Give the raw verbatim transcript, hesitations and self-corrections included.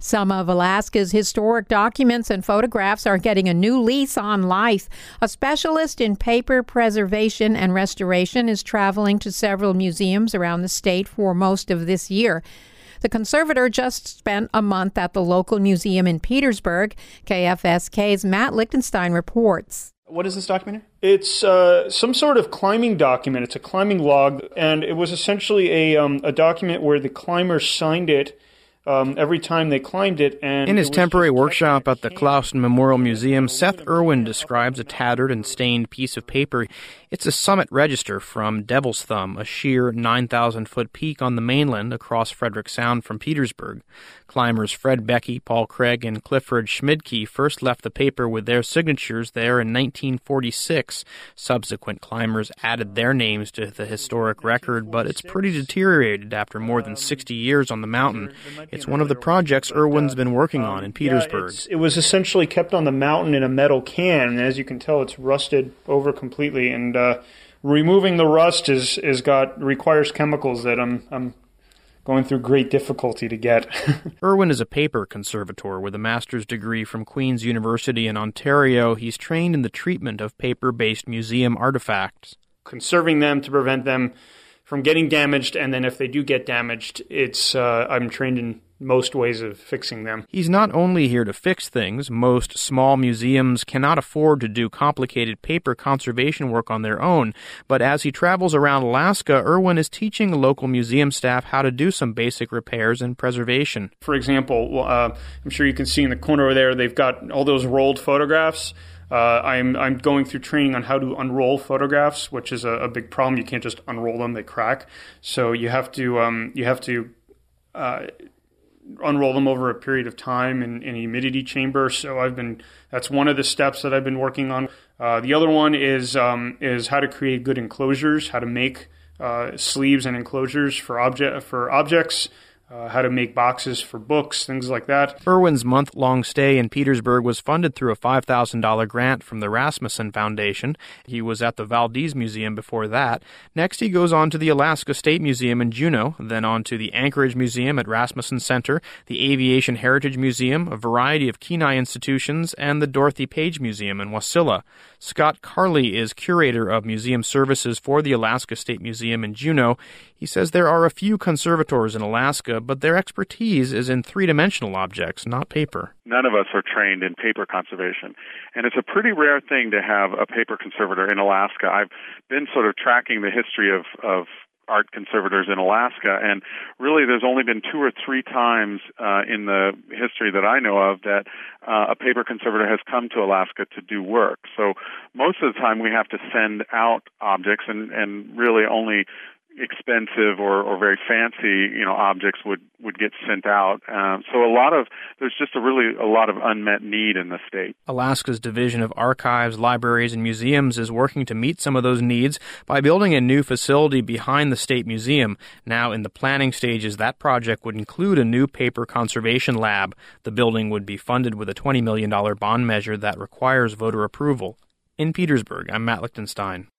Some of Alaska's historic documents and photographs are getting a new lease on life. A specialist in paper preservation and restoration is traveling to several museums around the state for most of this year. The conservator just spent a month at the local museum in Petersburg. K F S K's Matt Lichtenstein reports. What is this document? It's uh, some sort of climbing document. It's a climbing log, and it was essentially a um, a document where the climbers signed it um, every time they climbed it. And in his temporary workshop at the Clausen Memorial Museum, Seth Irwin describes a tattered and stained piece of paper. It's a summit register from Devil's Thumb, a sheer nine thousand foot peak on the mainland across Frederick Sound from Petersburg. Climbers Fred Beckey, Paul Craig, and Clifford Schmidtke first left the paper with their signatures there in nineteen forty-six. Subsequent climbers added their names to the historic record, but it's pretty deteriorated after more than sixty years on the mountain. It's one of the projects Irwin's been working on in Petersburg. Yeah, it was essentially kept on the mountain in a metal can, and as you can tell, it's rusted over completely, and uh, removing the rust is is got requires chemicals that I'm I'm going through great difficulty to get. Irwin is a paper conservator with a master's degree from Queen's University in Ontario. He's trained in the treatment of paper-based museum artifacts. Conserving them to prevent them from getting damaged, and then if they do get damaged, it's uh, I'm trained in most ways of fixing them. He's not only here to fix things. Most small museums cannot afford to do complicated paper conservation work on their own, but as he travels around Alaska, Irwin is teaching local museum staff how to do some basic repairs and preservation. For example, uh, I'm sure you can see in the corner over there, they've got all those rolled photographs. Uh, I'm I'm going through training on how to unroll photographs, which is a, a big problem. You can't just unroll them; they crack. So you have to um, you have to uh, unroll them over a period of time in, in a humidity chamber. So I've been that's one of the steps that I've been working on. Uh, the other one is um, is how to create good enclosures, how to make uh, sleeves and enclosures for object for objects. Uh, how to make boxes for books, things like that. Irwin's month-long stay in Petersburg was funded through a five thousand dollars grant from the Rasmussen Foundation. He was at the Valdez Museum before that. Next, he goes on to the Alaska State Museum in Juneau, then on to the Anchorage Museum at Rasmussen Center, the Aviation Heritage Museum, a variety of Kenai institutions, and the Dorothy Page Museum in Wasilla. Scott Carley is curator of museum services for the Alaska State Museum in Juneau. He says there are a few conservators in Alaska, but their expertise is in three-dimensional objects, not paper. None of us are trained in paper conservation, and it's a pretty rare thing to have a paper conservator in Alaska. I've been sort of tracking the history of, of art conservators in Alaska, and really there's only been two or three times uh, in the history that I know of that uh, a paper conservator has come to Alaska to do work. So most of the time we have to send out objects, and, and really only expensive or, or very fancy, you know, objects would, would get sent out. Um, so a lot of, there's just a really a lot of unmet need in the state. Alaska's Division of Archives, Libraries, and Museums is working to meet some of those needs by building a new facility behind the State Museum. Now in the planning stages, that project would include a new paper conservation lab. The building would be funded with a twenty million dollars bond measure that requires voter approval. In Petersburg, I'm Matt Lichtenstein.